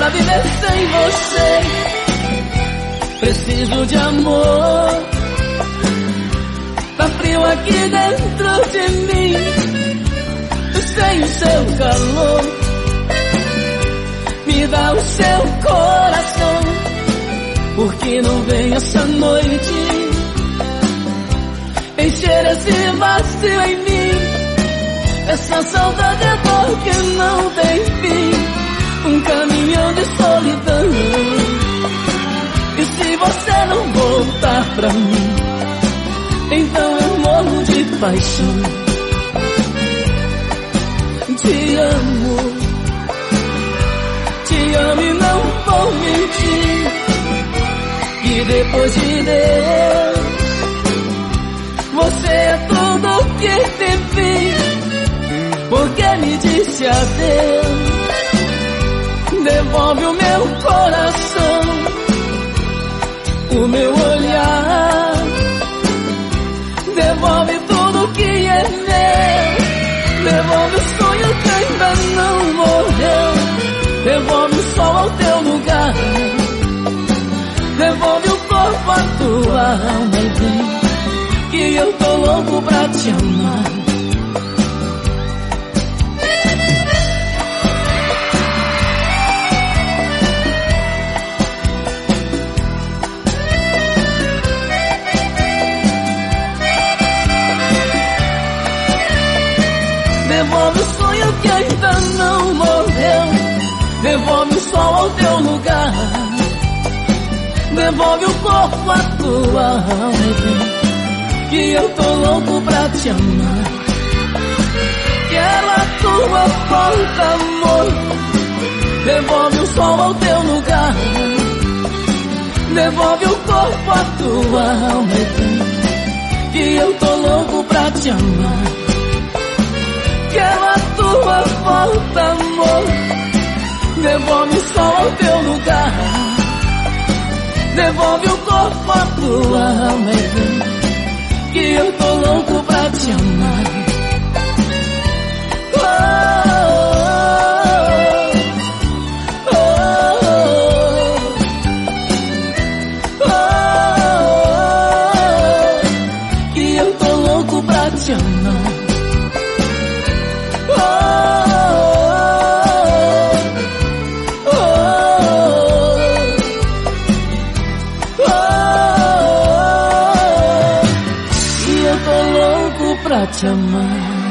pra viver sem você. Preciso de amor. Tá frio aqui dentro de mim, sem o seu calor. Me dá o seu coração, porque não vem essa noite encher esse vazio em mim. Essa saudade é dor que não tem fim, um caminhão de solidão. E se você não voltar pra mim, então eu morro de paixão. Te amo e não vou mentir, que depois de Deus você é tudo que te fiz. Porque me disse adeus, devolve o meu coração, o meu olhar, devolve tudo que é meu, devolve o sonho que ainda não morreu, devolve o sol ao teu lugar, devolve o corpo à tua alma e vem, que eu tô louco pra te amar. Devolve o sonho que ainda não morreu, devolve o sol ao teu lugar, devolve o corpo à tua alma, que eu tô louco pra te amar. Quero a tua volta, amor, devolve o sol ao teu lugar, devolve o corpo à tua alma, que eu tô louco pra te amar. Quero a tua volta, amor, devolve o sol ao teu lugar, devolve o corpo à tua alma, que eu tô louco pra te amar. Oh, oh, oh, oh, que eu tô louco pra te amar. Pra te amar.